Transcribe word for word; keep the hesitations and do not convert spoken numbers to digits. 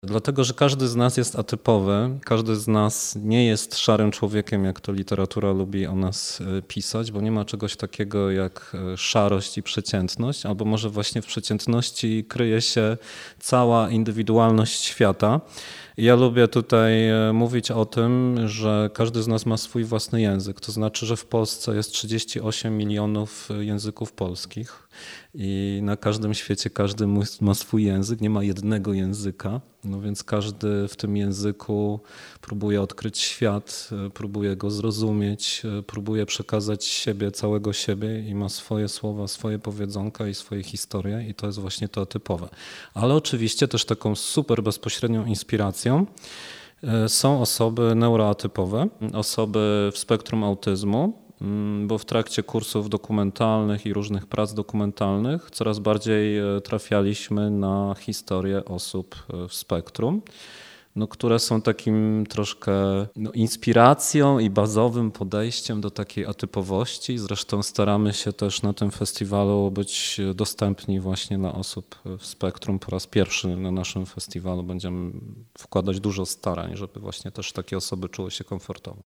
Dlatego, że każdy z nas jest atypowy, każdy z nas nie jest szarym człowiekiem, jak to literatura lubi o nas pisać, bo nie ma czegoś takiego jak szarość i przeciętność, albo może właśnie w przeciętności kryje się cała indywidualność świata. Ja lubię tutaj mówić o tym, że każdy z nas ma swój własny język. To znaczy, że w Polsce jest trzydzieści osiem milionów języków polskich i na każdym świecie każdy ma swój język, nie ma jednego języka. No więc każdy w tym języku próbuje odkryć świat, próbuje go zrozumieć, próbuje przekazać siebie, całego siebie i ma swoje słowa, swoje powiedzonka i swoje historie i to jest właśnie to atypowe. Ale oczywiście też taką super bezpośrednią inspiracją są osoby neuroatypowe, osoby w spektrum autyzmu, bo w trakcie kursów dokumentalnych i różnych prac dokumentalnych coraz bardziej trafialiśmy na historie osób w spektrum, no, które są takim troszkę no, inspiracją i bazowym podejściem do takiej atypowości. Zresztą staramy się też na tym festiwalu być dostępni właśnie dla osób w spektrum. Po raz pierwszy na naszym festiwalu będziemy wkładać dużo starań, żeby właśnie też takie osoby czuły się komfortowo.